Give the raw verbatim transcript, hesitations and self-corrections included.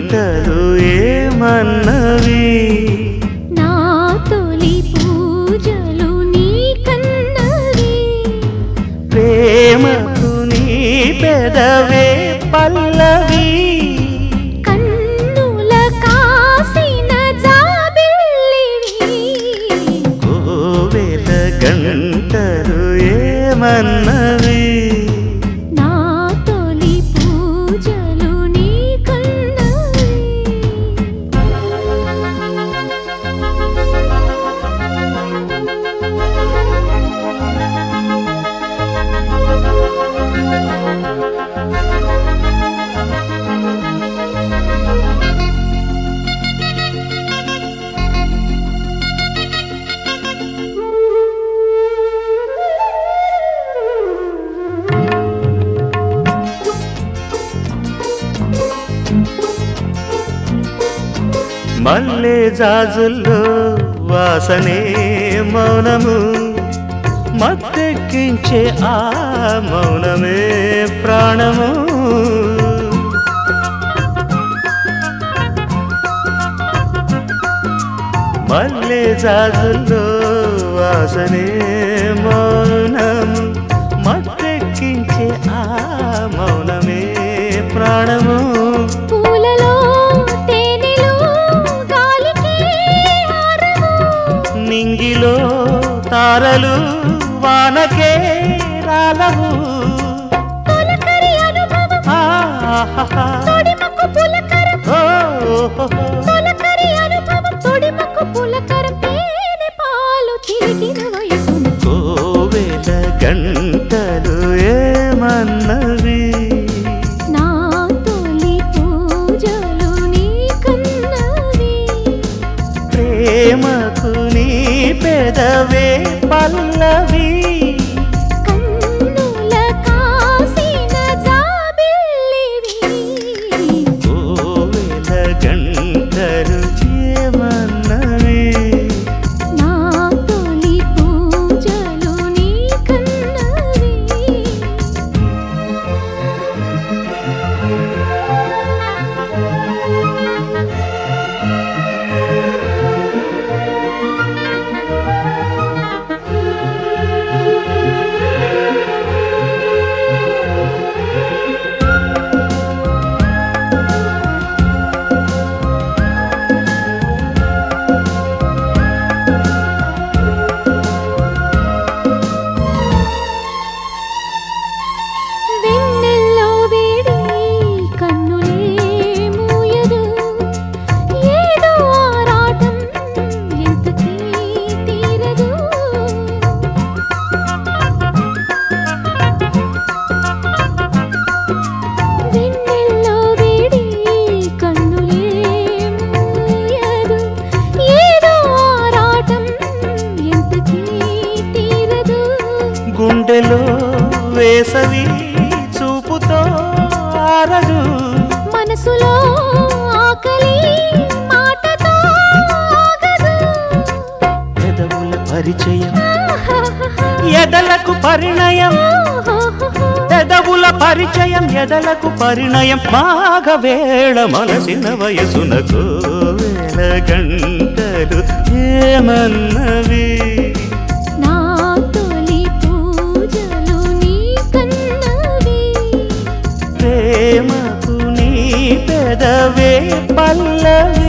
గంటలు ఏమన్నవి నా తొలి పూజలు నీ కన్నవి ప్రేమకు నీ పెదవే పల్లవి కన్నుల కాసిన జాబిల్లివి కోవెల గంటలు ఏమన్నవి నా తొలి పూజలు నీ కన్నవి మల్లె జాజుల్లో వాసనే మౌనము మత్తెక్కించే ఆ మౌనమే ప్రాణము మల్లె జాజుల్లో వాసనే మౌనము మత్తెక్కించే ఆ మౌనమే ప్రాణము పూలలో తేనెలో గాలికి హారము నింగిలో తారలు వానకే రాలవు తొలకరి అనుభవం ఆహాహా. తొడిమకు పులకరం ఓహోహో. తొలకరి అనుభవం తొడిమకు పులకరం తేనె పాలు చిలికిన వయసును కోవెల గంటలు ఏమన్నవి నా తొలి పూజలు నీ కన్నవి ప్రేమకు నీ పెదవే పల్లవి కన్నుల కాసిన జాబిల్లివి కోవెల గంటలు ఏమన్నవి నా తొలి పూజలు నీ కన్నవి వెన్నెల్లో వేడి కన్నులే మూయదు ఏదో ఆరాటం ఎంతకీ తీరదు వెన్నెల్లో వేడి కన్నులే మూయదు ఏదో ఆరాటం ఎంతకీ తీరదు గుండెలో వేసవి చూపుతో ఆరదు మనసులో ఆకలి మాటతో ఆగదు పెదవుల పరిచయం ఎదలకు పరిణయం పెదవుల పరిచయం ఎదలకు పరిణయం మాఘవేళ మనసిన వయసున కోవెల గంటలు ఏమన్నవి నా తొలి పూజలు నీ కన్నవి ప్రేమకు నీ పెదవే పల్లవి